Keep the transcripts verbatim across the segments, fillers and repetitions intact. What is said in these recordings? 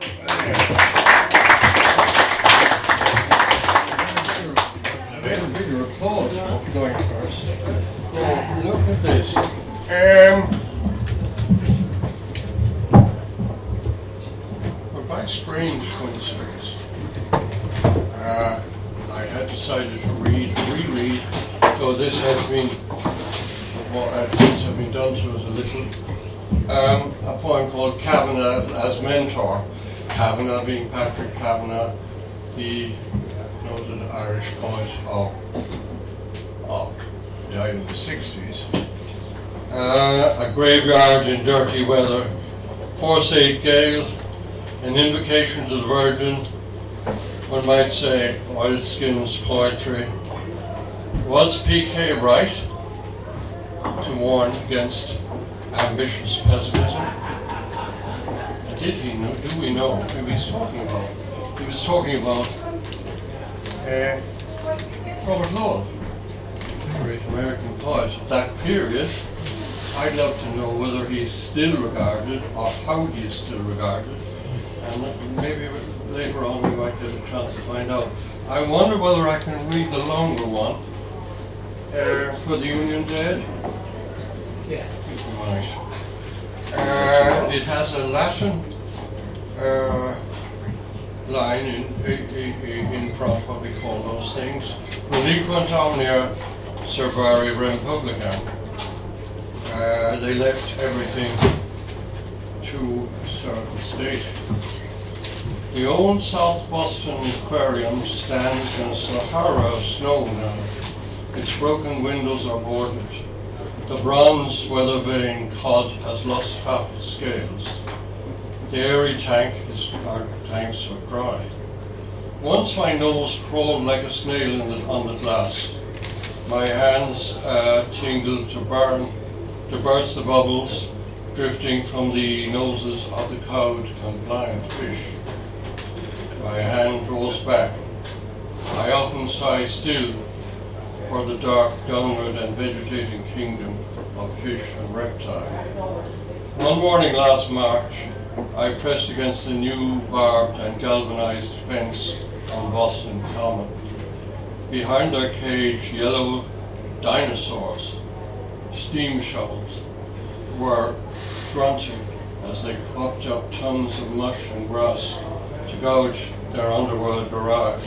Bigger applause going first. Now, look at this. Um, well, by strange coincidence, uh, I had decided to read, reread, so this has been, what things have been done to us a little. Um, a poem called Kavanagh as Mentor. Kavanagh being Patrick Kavanagh, the noted Irish poet of, of died in the sixties. Uh, a graveyard in dirty weather, Forsyth Gale, an invocation to the Virgin, one might say Oilskin's poetry. Was P K right to warn against ambitious pessimism? Did he know? Do we know who he's talking about? He was talking about uh, Robert Lowell, great American poet. That period, I'd love to know whether he's still regarded or how he is still regarded, and maybe later on we might get a chance to find out. I wonder whether I can read the longer one uh, for the Union Dead. Yeah. Right. Uh, it has a Latin uh, line in, in, in front, what we call those things. Reliquant omnia servari republica. Uh, they left everything to serve the state. The old South Boston Aquarium stands in a Sahara of snow now. Its broken windows are boarded. The bronze weather-vane cod has lost half its scales. The airy tank is our tanks are dry. Once my nose crawled like a snail in the, on the glass. My hands uh, tingled to burn, to burst the bubbles drifting from the noses of the cowed, compliant fish. My hand rolls back. I often sigh still for the dark, downward and vegetating kingdom of fish and reptile. One morning last March, I pressed against the new barbed and galvanized fence on Boston Common. Behind their cage, yellow dinosaurs, steam shovels, were grunting as they plucked up tons of mush and grass to gouge their underworld garage.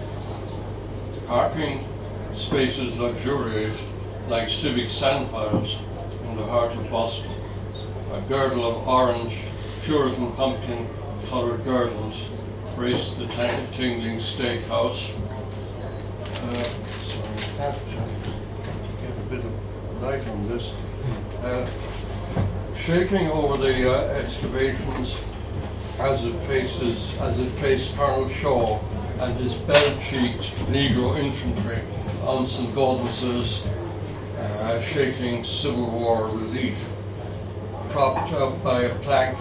Parking spaces luxuriate like civic sandpiles in the heart of Boston. A girdle of orange, Puritan pumpkin-colored girdles graced the tingling steakhouse. Uh, sorry, I have to get a bit of light on this. Uh, shaking over the uh, excavations as it faces, as it faced Colonel Shaw and his bell-cheeked Negro infantry on Saint Gaudens's uh, shaking Civil War relief, propped up by a plank,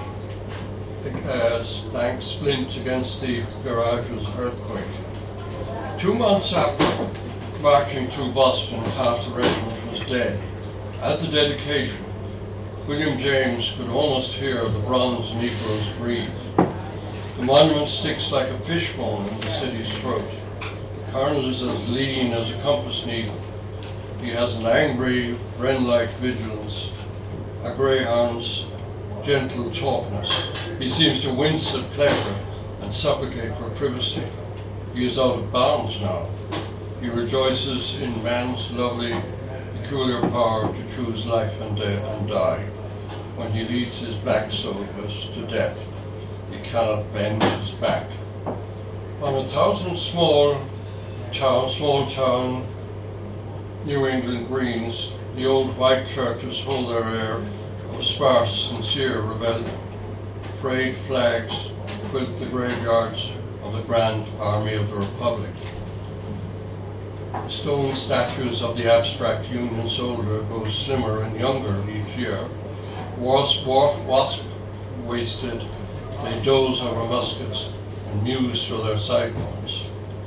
uh, plank splint against the garage's earthquake. Two months after marching through Boston, half the regiment was dead. At the dedication, William James could almost hear the bronze Negroes breathe. The monument sticks like a fishbone in the city's throat. The colonel is as lean as a compass needle. He has an angry, wren-like vigilance, a greyhound's gentle tautness. He seems to wince at pleasure and suffocate for privacy. He is out of bounds now. He rejoices in man's lovely, peculiar power to choose life and death and die. When he leads his black soldiers to death, he cannot bend his back. On a thousand small town, small town New England greens, the old white churches hold their air of sparse, sincere rebellion. Frayed flags quilt the graveyards of the grand army of the Republic. The stone statues of the abstract Union soldier grow slimmer and younger each year. Wasp, wasp wasted, they doze over muskets and muse through their sideburns.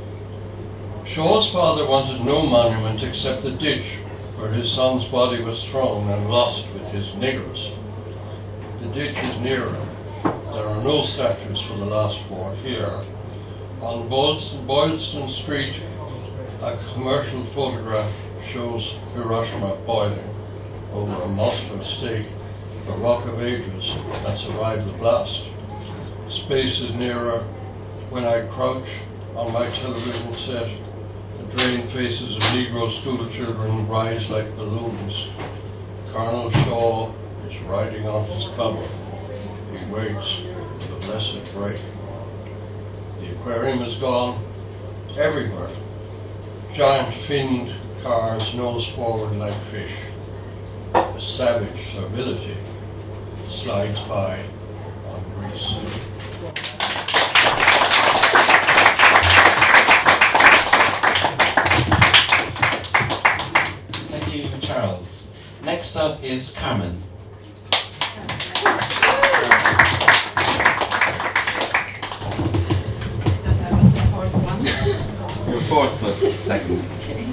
Shaw's father wanted no monument except the ditch where his son's body was thrown and lost with his niggers. The ditch is nearer. there are no statues for the last four here. On Boylston, Boylston Street, a commercial photograph shows Hiroshima boiling over a Moscow steak, the Rock of Ages that survived the blast. Space is nearer. When I crouch on my television set, the drained faces of Negro school children rise like balloons. Colonel Shaw is riding off his cover. He waits for the blessed break. The aquarium is gone everywhere. Giant finned cars nose forward like fish. A savage servility slides by on Greece. Thank you, Charles. Next up is Carmen. That was the fourth one. Your fourth book, second. Okay.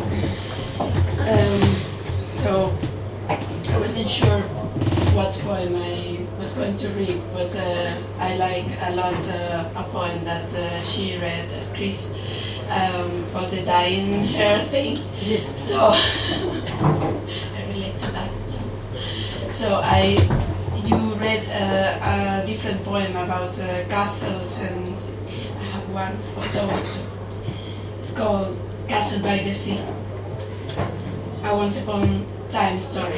Um, so I wasn't sure what poem I was going to read, but uh, I like a lot uh, a poem that uh, she read, uh, Chris, um, about the dyeing hair thing. Yes. So I relate to that. So, so I, you read uh, a different poem about uh, castles, and I have one of those too. It's called Castle by the Sea. A once upon a time story.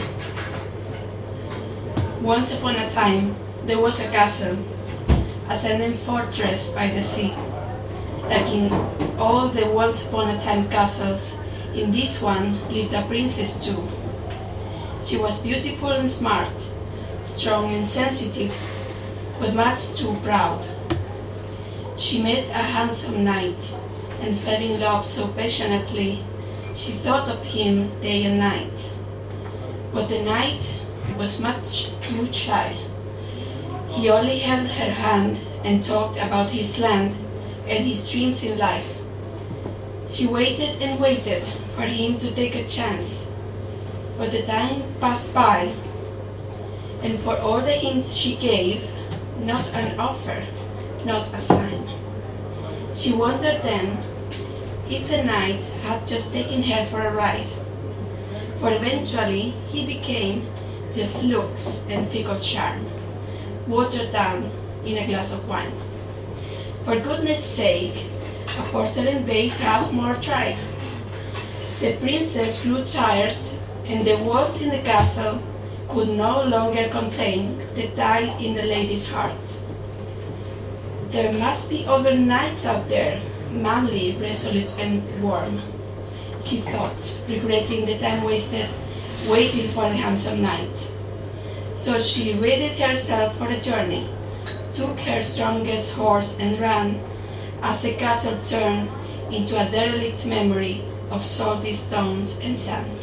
Once upon a time, there was a castle, a standing fortress by the sea. Like in all the once upon a time castles, in this one lived a princess too. She was beautiful and smart, strong and sensitive, but much too proud. She met a handsome knight and fell in love so passionately, she thought of him day and night. But the knight was much too shy. He only held her hand and talked about his land and his dreams in life. She waited and waited for him to take a chance, but the time passed by, and for all the hints she gave, not an offer, not a sign. She wondered then if the knight had just taken her for a ride, for eventually he became just looks and fickle charm, watered down in a glass of wine. For goodness sake, a porcelain vase has more thrive. The princess grew tired, and the walls in the castle could no longer contain the tide in the lady's heart. There must be other knights out there, manly, resolute, and warm, she thought, regretting the time wasted waiting for the handsome knight. So she readied herself for the journey, took her strongest horse and ran, as the castle turned into a derelict memory of salty stones and sand.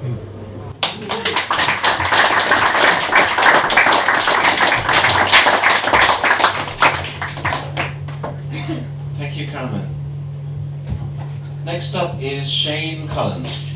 Thank you, Carmen. Next up is Shane Collins.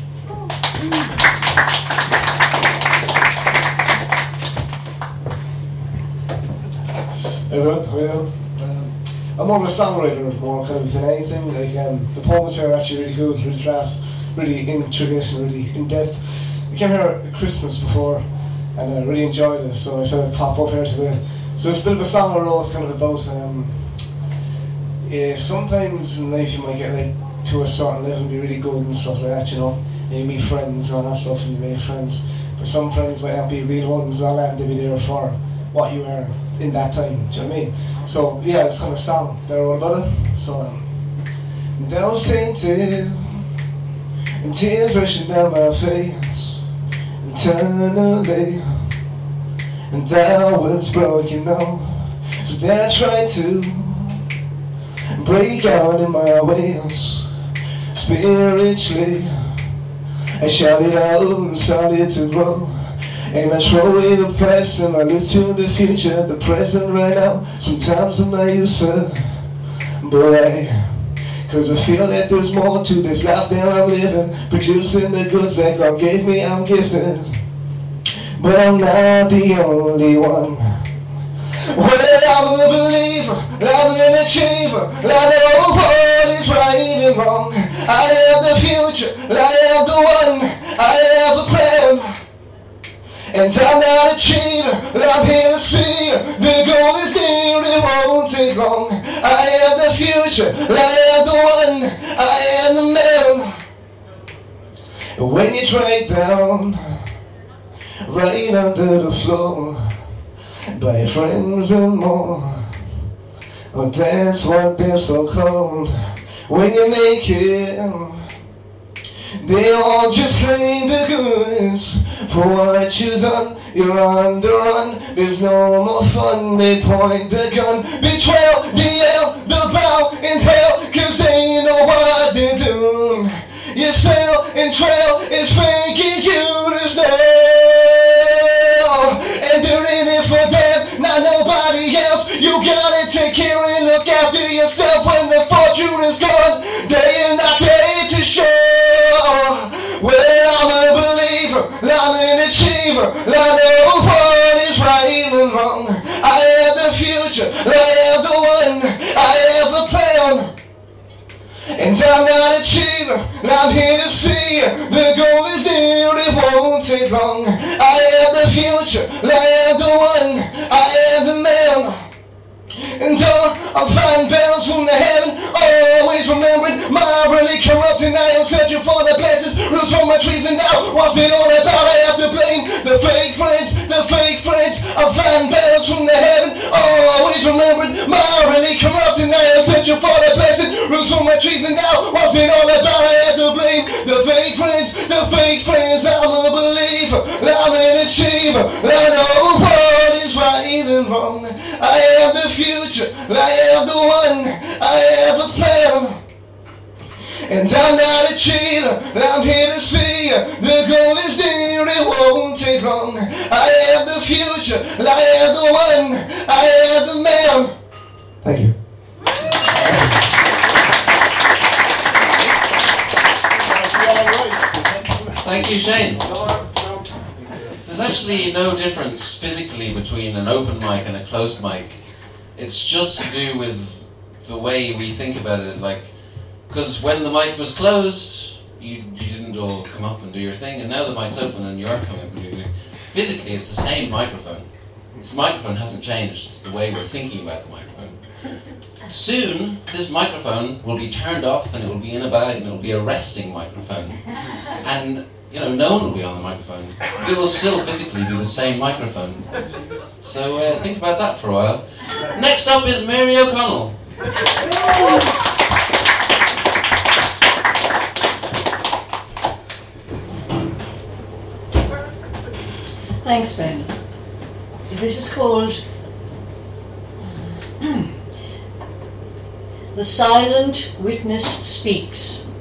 Everyone, how are you? Um, I'm more of a songwriter, more kind of than anything. Like um, the poems here are actually really cool, really fast, really intricate, and really in depth. I came here at Christmas before, and I really enjoyed it. So I said I'd pop up here today. So it's a bit of a song I wrote, kind of about. Um, yeah, sometimes in life you might get like to a certain level and be really good and stuff like that, you know. And you meet friends and all that stuff, and you make friends. But some friends might not be real ones, all that, and they'll be there for what you were in that time, do you know what I mean? So yeah, it's kind of a song that I wrote about it. So um, down sainted and tears rushing down my face internally, and I was broken now. So then I tried to break out in my ways spiritually. I shouted out and started to grow, and I throw away the past and I look to the future, the present right now. Sometimes I'm not used to, but I, cause I feel that there's more to this life than I'm living, producing the goods that God gave me, I'm gifted. But I'm not the only one. Well, I'm a believer, I'm an achiever, I know what is right and wrong. I have the future, I have the one, I have a plan. And I'm not a cheater, I'm here to see you. The goal is near, it won't take long. I have the future, I have the one, I am the man. When you drag down, right under the floor, by friends and more, oh that's what they're so called. When you make it, they all just claim the goods for what you've done. You're on the run, there's no more fun. They point the gun, betrayal, the yell, the bow and hell, cause they know what they're doing. You sail and trail is faking you to snow, and they're in it for them, not nobody else. You gotta take care and look after yourself when the fortune is gone. They are not there to show. Well, I'm a believer, I'm an achiever, I know what is right and wrong. I have the future, I have the one, I have a plan. And I'm not a cheater, I'm here to see you. The goal is near, it won't take long. I have the future, I have the one, I have the man. And all I'm flying bells from the heaven, always remembering my really corrupt, and I am searching for the blessings, roots from my trees, and now what's it all about? I have to blame the fake friends, the fake friends. I'm flying bells from the heaven, always remembering my really corrupt, and I am searching for the blessings, roots from my trees, and now what's it all about? I have to blame the fake friends, the fake friends. I'm a believer, I'm an achiever, I know what is right and wrong. I have the future, I have the one, I have a plan. And I'm not a cheater, I'm here to see you. The goal is near, it won't take long. I have the future, I have the one, I have the man. Thank you. Thank you, Shane. There's actually no difference physically between an open mic and a closed mic. It's just to do with the way we think about it. Like, because when the mic was closed, you, you didn't all come up and do your thing, and now the mic's open and you're coming up and doing your thing. Physically, it's the same microphone. This microphone hasn't changed. It's the way we're thinking about the microphone. Soon, this microphone will be turned off and it will be in a bag and it will be a resting microphone. And, you know, no one will be on the microphone. It will still physically be the same microphone. So uh, think about that for a while. Next up is Mary O'Connell. Thanks, Ben. This is called The Silent Witness Speaks.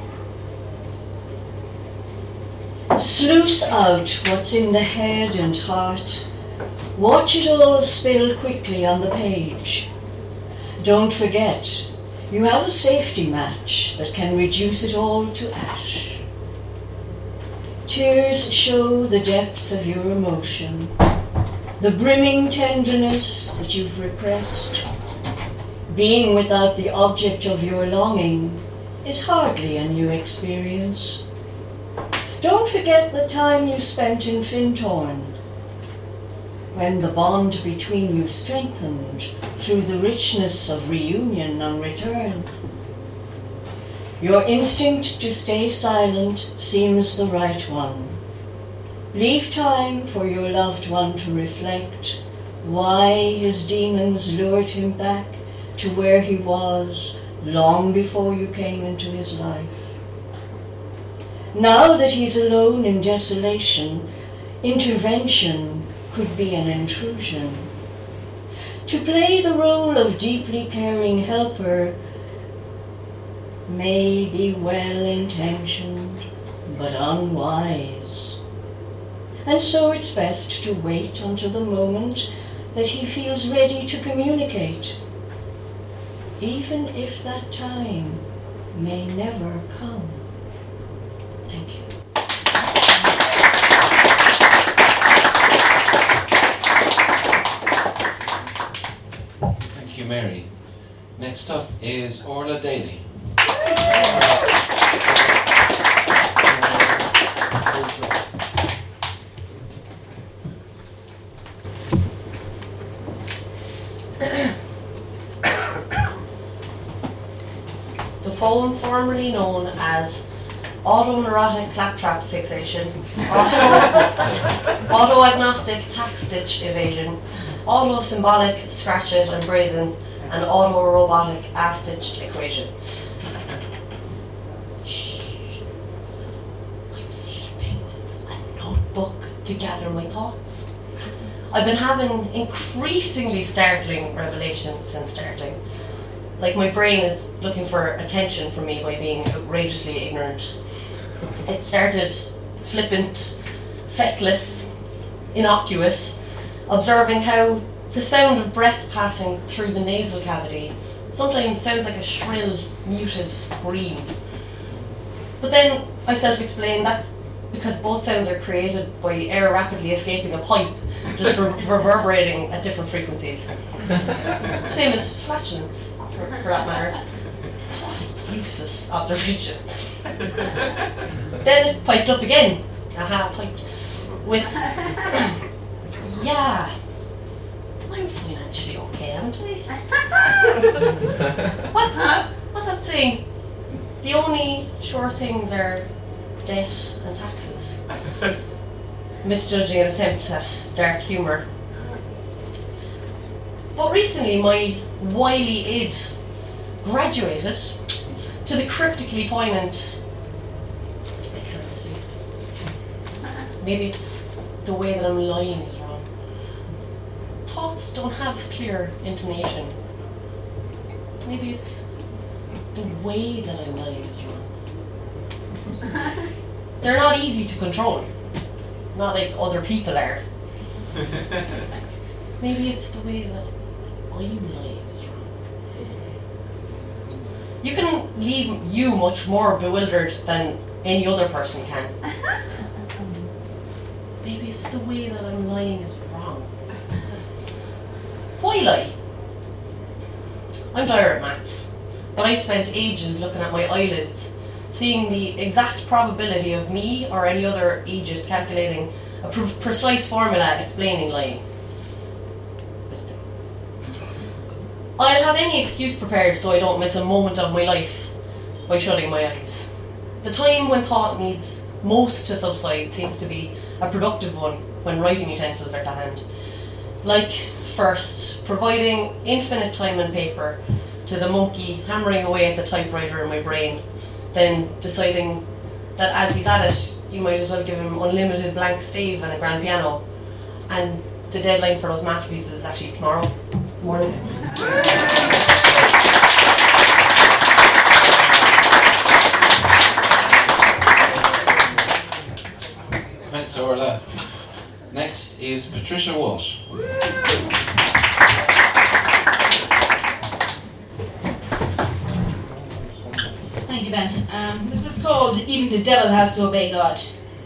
Sluice out what's in the head and heart. Watch it all spill quickly on the page. Don't forget, you have a safety match that can reduce it all to ash. Tears show the depth of your emotion, the brimming tenderness that you've repressed. Being without the object of your longing is hardly a new experience. Don't forget the time you spent in Findhorn, when the bond between you strengthened through the richness of reunion on return. Your instinct to stay silent seems the right one. Leave time for your loved one to reflect why his demons lured him back to where he was long before you came into his life. Now that he's alone in desolation, intervention could be an intrusion. To play the role of deeply caring helper may be well-intentioned, but unwise. And so it's best to wait until the moment that he feels ready to communicate, even if that time may never come. Thank you. you, Mary. Next up is Orla Daly. The poem formerly known as Autoneurotic Claptrap Fixation, auto, Auto-agnostic Tack Stitch Evasion, Auto-symbolic Scratch It and Brazen, and Auto-robotic Ass-stitched Equation. I'm sleeping with a notebook to gather my thoughts. I've been having increasingly startling revelations since starting. Like my brain is looking for attention from me by being outrageously ignorant. It started flippant, feckless, innocuous, observing how the sound of breath passing through the nasal cavity sometimes sounds like a shrill, muted scream. But then I self-explain that's because both sounds are created by air rapidly escaping a pipe, just re- reverberating at different frequencies. Same as flatulence, for, for that matter. What a useless observation. Then it piped up again. Aha, piped. With, yeah, I'm financially okay, haven't I? what's, what's that saying? The only sure things are debt and taxes. Misjudging an attempt at dark humour. But recently my wily id graduated to the cryptically poignant I can't sleep. Maybe it's the way that I'm lying is wrong. Thoughts don't have clear intonation. Maybe it's the way that I'm lying is wrong. They're not easy to control. Not like other people are. Maybe it's the way that I'm lying is wrong. You can leave you much more bewildered than any other person can. Maybe it's the way that I'm lying is wrong. Why lie? I'm dire at maths, but I spent ages looking at my eyelids, seeing the exact probability of me or any other agent calculating a pre- precise formula explaining lying. I'll have any excuse prepared so I don't miss a moment of my life by shutting my eyes. The time when thought needs most to subside seems to be a productive one when writing utensils are to hand. Like, first, providing infinite time and paper to the monkey hammering away at the typewriter in my brain, then deciding that as he's at it, you might as well give him unlimited blank stave and a grand piano. And the deadline for those masterpieces is actually tomorrow morning. Thanks, Orla. Next is Patricia Walsh. Thank you, Ben. Um, this is called Even the Devil Has to Obey God.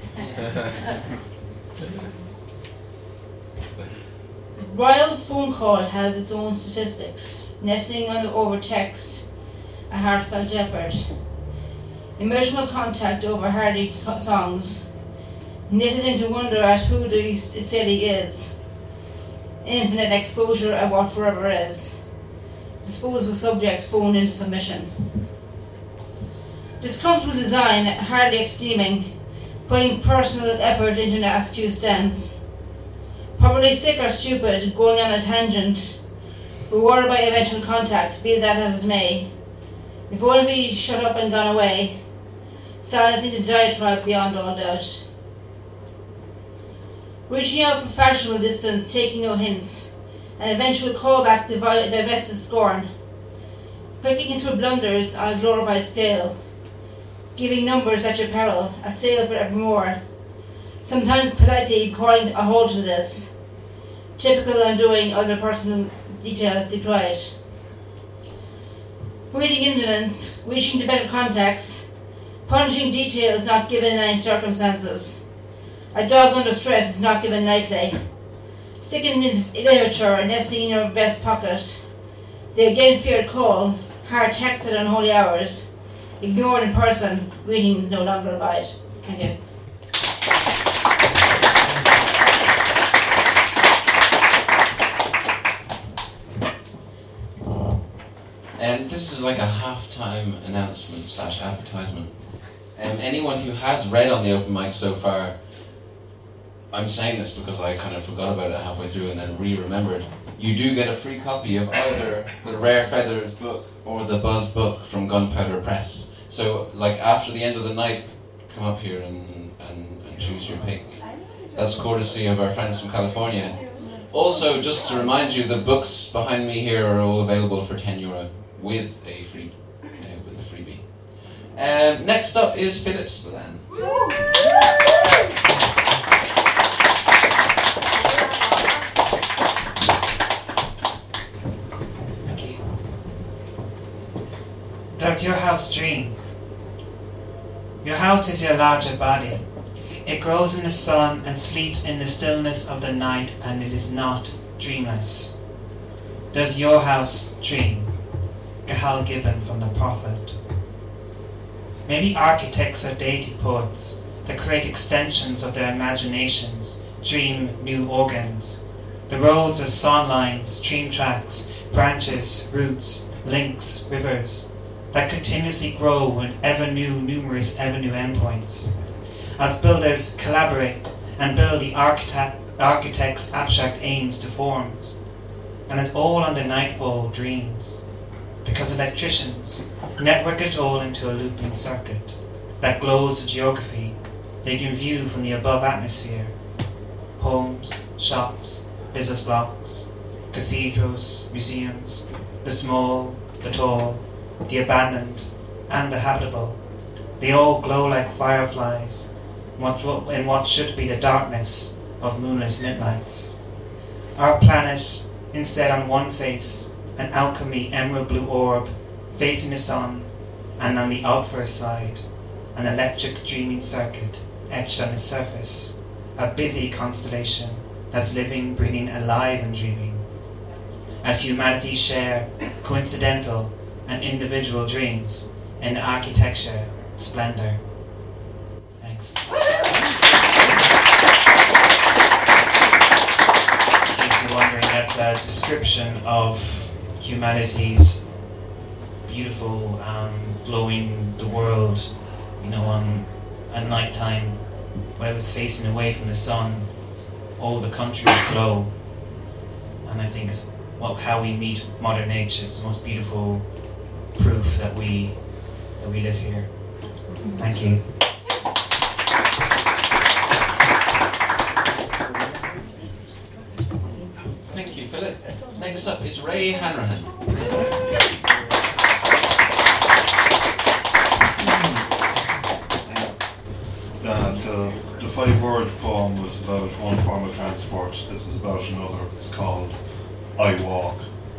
Wild phone call has its own statistics, nesting under over text, a heartfelt effort, emotional contact over hardy co- songs, knitted into wonder at who the city is, infinite exposure at what forever is, disposable subjects phoned into submission. Discomfortable design, hardly esteeming, putting personal effort into an askew stance. Probably sick or stupid, going on a tangent, rewarded by eventual contact, be that as it may. If only be shut up and gone away, silencing the diatribe beyond all doubt. Reaching out for fashionable distance, taking no hints, an eventual callback divi- divested scorn. Picking into blunders on a glorified scale. Giving numbers at your peril, a sale for evermore. Sometimes politely calling a halt to this. Typical undoing other personal details deployed. Breeding indolence, reaching to better contacts, punishing details not given in any circumstances. A dog under stress is not given lightly. Sticking in literature and nesting in your vest pocket. They again feared call, hard texted on holy hours, ignored in person, greetings no longer abide. Thank you. And this is like a half-time announcement slash advertisement. Um, anyone who has read on the open mic so far, I'm saying this because I kind of forgot about it halfway through and then re-remembered. You do get a free copy of either the Rare Feathers book or the Buzz book from Gunpowder Press. So, like, after the end of the night, come up here and, and, and choose your pick. That's courtesy of our friends from California. Also, just to remind you, the books behind me here are all available for ten euro with a free, uh, with a freebie. Um, next up is Philip Spillane. Does your house dream? Your house is your larger body. It grows in the sun and sleeps in the stillness of the night, and it is not dreamless. Does your house dream? Gahal Gibbon from The Prophet. Maybe architects are deity poets that create extensions of their imaginations, dream new organs. The roads are song lines, stream tracks, branches, roots, links, rivers, that continuously grow in ever new, numerous, ever new endpoints. As builders collaborate and build the architect, architect's abstract aims to forms, and it all under nightfall dreams. Because electricians network it all into a looping circuit that glows the geography they can view from the above atmosphere. Homes, shops, business blocks, cathedrals, museums, the small, the tall, the abandoned, and the habitable. They all glow like fireflies in what, in what should be the darkness of moonless midnights. Our planet, instead on one face, an alchemy emerald blue orb facing the sun, and on the outverse side, an electric dreaming circuit etched on its surface, a busy constellation that's living, breathing, alive and dreaming. As humanity share coincidental and individual dreams in the architecture splendor. Thanks. In case you're wondering, that's a description of humanity's beautiful, um, glowing the world, you know, on at night time when it was facing away from the sun, all the countries glow. And I think it's well, how we meet Mother Nature. It's the most beautiful proof that we that we live here. Thank you. Thank you, Philip. Next up is Ray Hanrahan. Uh, the, the five-word poem was about one form of transport. This is about another. It's called I Walk.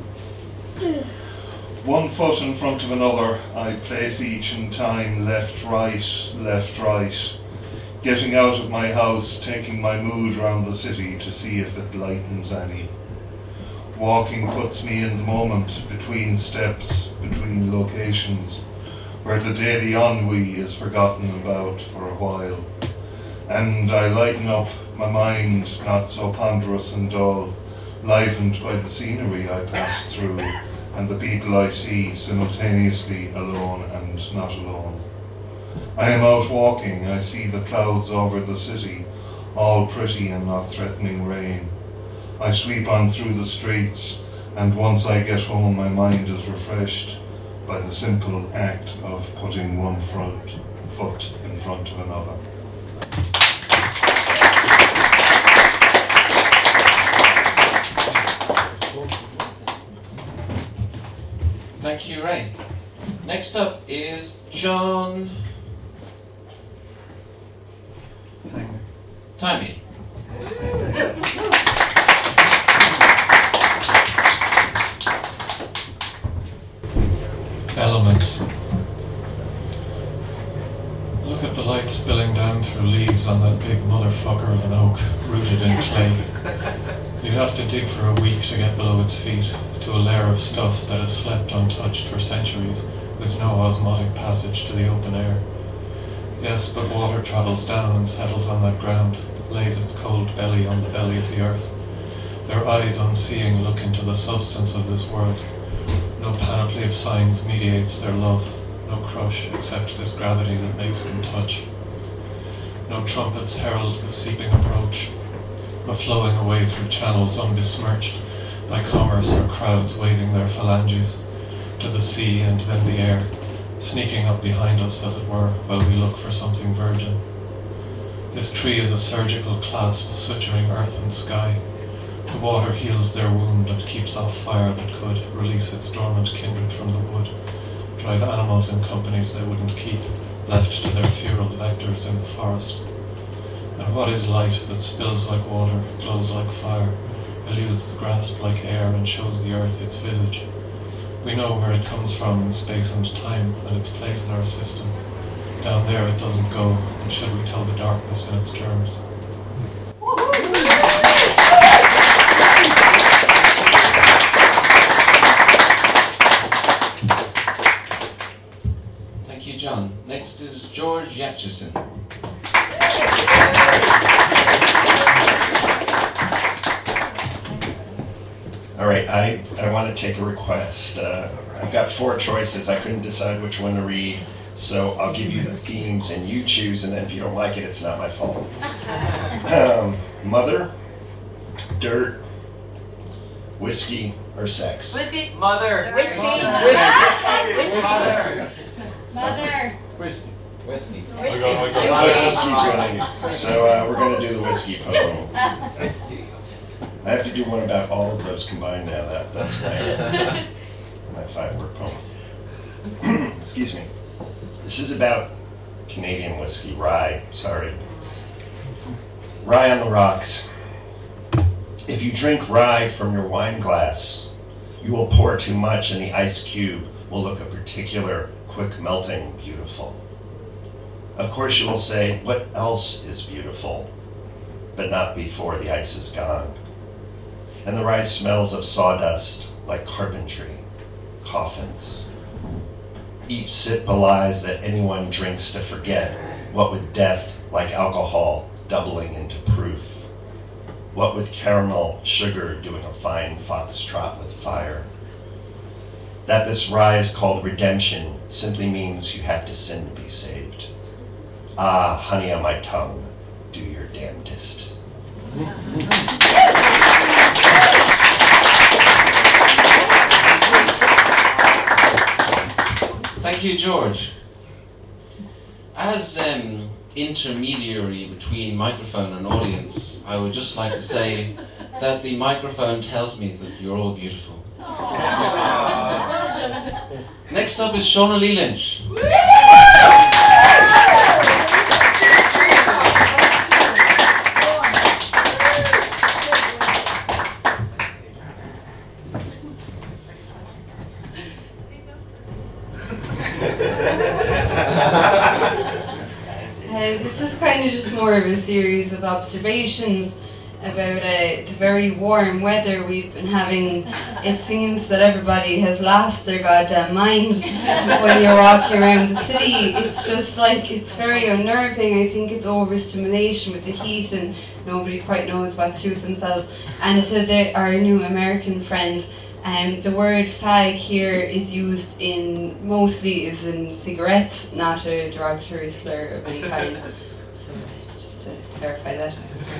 One foot in front of another, I place each in time, left, right, left, right. Getting out of my house, taking my mood round the city to see if it lightens any. Walking puts me in the moment, between steps, between locations, where the daily ennui is forgotten about for a while. And I lighten up my mind, not so ponderous and dull, livened by the scenery I pass through, and the people I see simultaneously alone and not alone. I am out walking, I see the clouds over the city, all pretty and not threatening rain. I sweep on through the streets, and once I get home my mind is refreshed by the simple act of putting one front foot in front of another. Thank you, Ray. Next up is John Timey. Elements. Look at the light spilling down through leaves on that big motherfucker of an oak rooted in clay. You'd have to dig for a week to get below its feet, to a layer of stuff that has slept untouched for centuries, with no osmotic passage to the open air. Yes, but water travels down and settles on that ground, lays its cold belly on the belly of the earth. Their eyes unseeing look into the substance of this world. No panoply of signs mediates their love, no crush except this gravity that makes them touch. No trumpets herald the seeping approach, but flowing away through channels unbesmirched by commerce or crowds waving their phalanges to the sea and then the air, sneaking up behind us, as it were, while we look for something virgin. This tree is a surgical clasp suturing earth and sky. The water heals their wound and keeps off fire that could release its dormant kindred from the wood, drive animals in companies they wouldn't keep, left to their feral vectors in the forest. And what is light that spills like water, glows like fire, eludes the grasp like air, and shows the earth its visage? We know where it comes from in space and time, and its place in our system. Down there it doesn't go, and should we tell the darkness in its terms? Thank you, John. Next is George Yatchison. All right, I, I want to take a request. Uh, I've got four choices. I couldn't decide which one to read, so I'll give you the themes and you choose, and then if you don't like it, it's not my fault. Um, mother, dirt, whiskey, or sex? Whiskey. Mother. Whiskey. Whiskey. Mother. Mother. Whiskey. Whiskey. Whiskey. So uh, we're going to do the whiskey poem. I have to do one about all of those combined now. That, that's my, my five-word poem. Excuse me. This is about Canadian whiskey, rye, sorry. Rye on the rocks. If you drink rye from your wine glass, you will pour too much and the ice cube will look a particular, quick melting beautiful. Of course you will say, what else is beautiful? But not before the ice is gone. And the rye smells of sawdust like carpentry, coffins. Each sip belies that anyone drinks to forget, what with death like alcohol doubling into proof. What with caramel sugar doing a fine foxtrot with fire. That this rye is called redemption simply means you have to sin to be saved. Ah, honey on my tongue, do your damnedest. Thank you, George. As um, intermediary between microphone and audience, I would just like to say that the microphone tells me that you're all beautiful. Next up is Shauna Lee Lynch. Uh, this is kind of just more of a series of observations about uh, the very warm weather we've been having. It seems that everybody has lost their goddamn mind when you're walking around the city. It's just like, it's very unnerving. I think it's overstimulation with the heat and nobody quite knows what to do with themselves. And to the, our new American friends, Um, the word fag here is used in, mostly is in cigarettes, not a derogatory slur of any kind. So just to clarify that.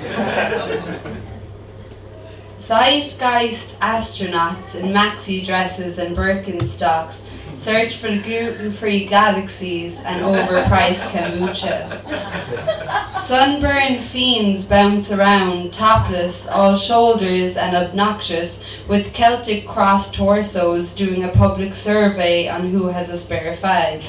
Zeitgeist astronauts in maxi dresses and Birkenstocks search for the gluten-free galaxies and overpriced kombucha. Sunburned fiends bounce around, topless, all shoulders and obnoxious, with Celtic cross torsos doing a public survey on who has a spare fag.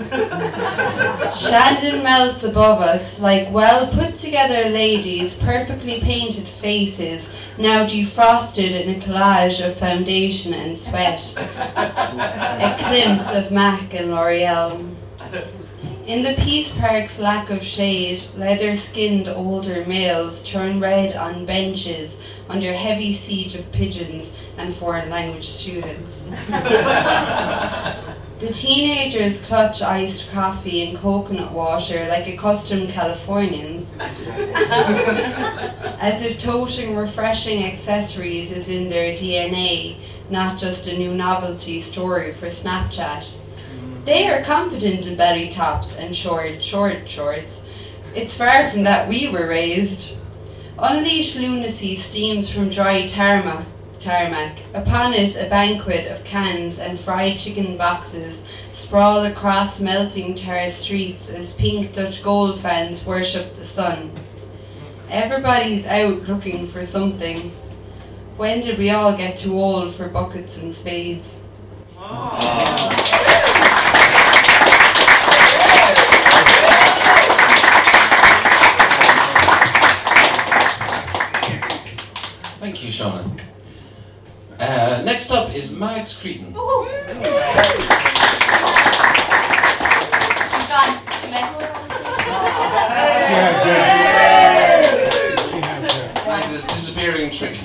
Shandon melts above us like well put together ladies, perfectly painted faces, now defrosted in a collage of foundation and sweat. A glimpse of Mac and L'Oreal. In the Peace Park's lack of shade, leather-skinned older males turn red on benches under heavy siege of pigeons and foreign language students. The teenagers clutch iced coffee and coconut water like accustomed Californians, as if toting refreshing accessories is in their D N A, not just a new novelty story for Snapchat. They are confident in belly tops and short, short shorts. It's far from that we were raised. Unleashed lunacy steams from dry tarmac. tarmac. Upon it, a banquet of cans and fried chicken boxes sprawl across melting tar streets as pink Dutch gold fans worship the sun. Everybody's out looking for something. When did we all get too old for buckets and spades? Oh. Thank you, Shauna. Uh, next up is Mags Cretan. Mags' disappearing trick.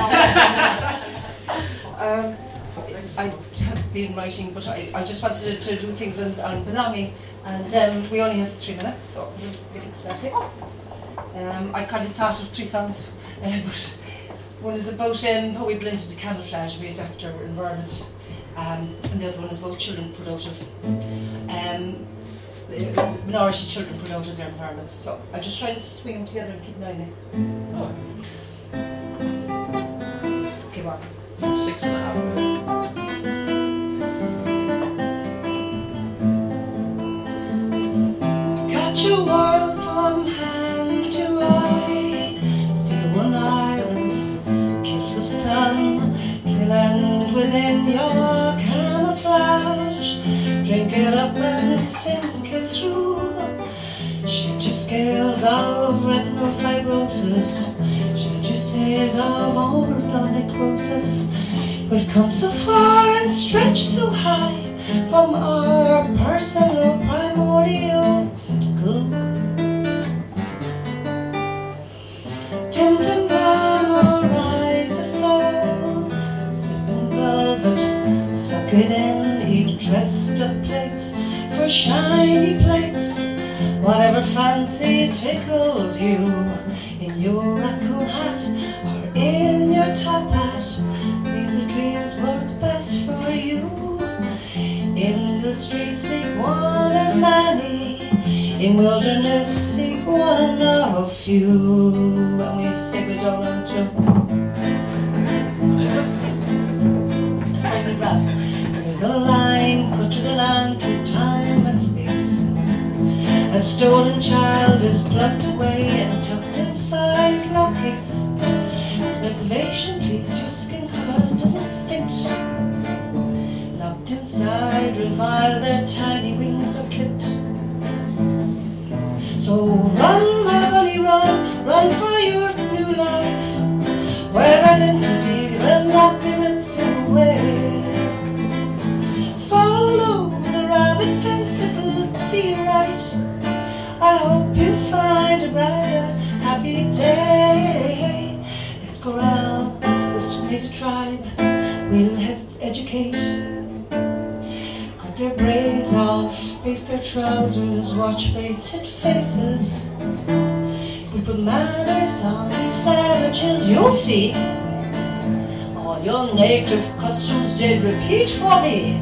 um, I have been writing, but I, I just wanted to, to do things on, on belonging, and um, we only have three minutes, so we'll get started. Um, I kind of thought of three songs, uh, but one is about um, how we blend into camouflage, we adapt our environment, um, and the other one is about children pulled out of, um, minority children pulled out of their environments. So I just try to swing them together and keep an eye on it. Okay, what? Six and a half minutes. Catch a world from hand to eye, steal one iris, kiss of sun, kill and within your camouflage, drink it up and sink it through, shift your scales of retinal fibrosis, shift your scales of organ necrosis. We've come so far and stretched so high from our personal primordial goo. Tint and glamorize the soul, slip in velvet, suck it in, eat dressed up plates for shiny plates. Whatever fancy tickles you in your raccoon hat or in your top hat means the dreams worked best for you. In the streets seek one of many, in wilderness seek one of few. And we say we don't want to. That's why we rap. There's a line cut to the land through time and space. A stolen child is plucked away and tucked inside lockets. Reservation, please, your skin color doesn't fit. Locked inside, revile, their tiny wings are clipped. So run, my bunny, run, run for your new life, where identity will not be ripped away. Follow the rabbit fence, it'll see you right. I hope you find a brighter, happy day. Let's go round this native tribe, we'll educate. Cut their braids off, baste their trousers, watch painted faces. We put manners on these savages, you'll see. All your native costumes did repeat for me.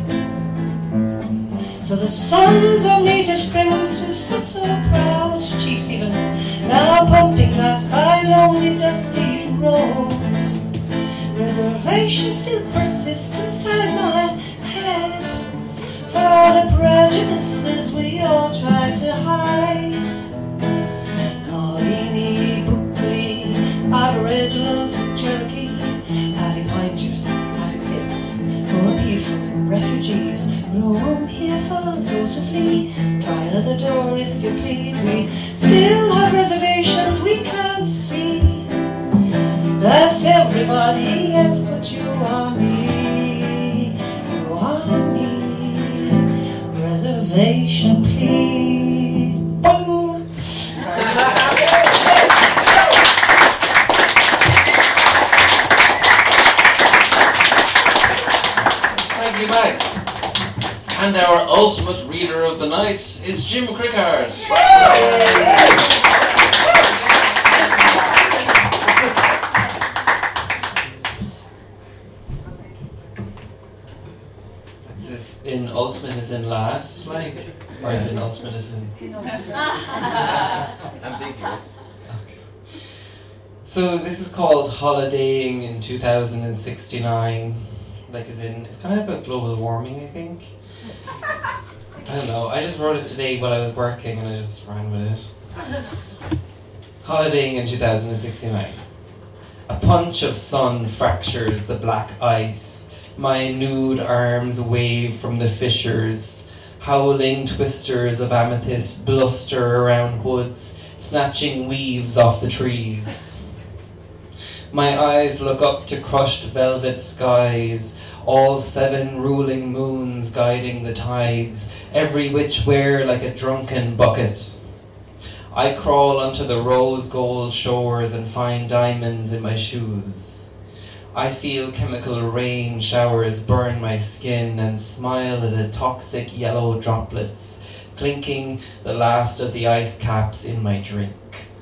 So the sons of native prince who stood so proud, chiefs even, now pumping glass by lonely dusty roads. Reservation still persists inside my head, for all the prejudices we all try to hide. Colini, Buckley, Aboriginals, Cherokee, having pointers, having kids, roam here for refugees, roam here for those who flee. Try another door if you please. We still have reservations we can't see. That's everybody, yes, but you are me. You are me. Reservation, please. Boom! Sorry. And our ultimate reader of the night is Jim Crickard. That's as in ultimate as in last, like, or is in ultimate as in? Ambiguous. So this is called Holidaying in two thousand sixty-nine, like as in, it's kind of about global warming, I think. I don't know, I just wrote it today while I was working and I just ran with it. Holidaying in two thousand sixty-nine. A punch of sun fractures the black ice. My nude arms wave from the fissures. Howling twisters of amethyst bluster around woods, snatching weaves off the trees. My eyes look up to crushed velvet skies, all seven ruling moons guiding the tides, every which way like a drunken bucket. I crawl onto the rose gold shores and find diamonds in my shoes. I feel chemical rain showers burn my skin and smile at the toxic yellow droplets, clinking the last of the ice caps in my drink.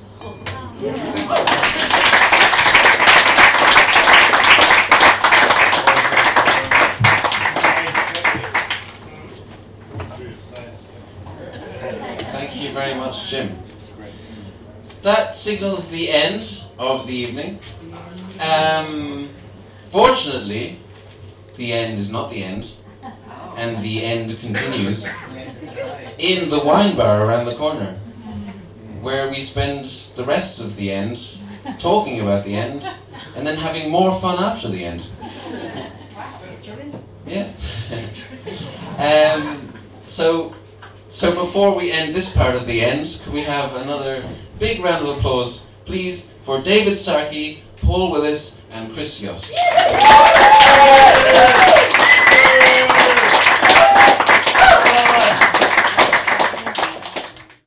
Thank you very much, Jim. That signals the end of the evening. Um, fortunately, the end is not the end, and the end continues in the wine bar around the corner, where we spend the rest of the end talking about the end, and then having more fun after the end. Yeah. um, so, so before we end this part of the end, can we have another big round of applause, please, for David Starkey, Paul Willis, and Chris Yost.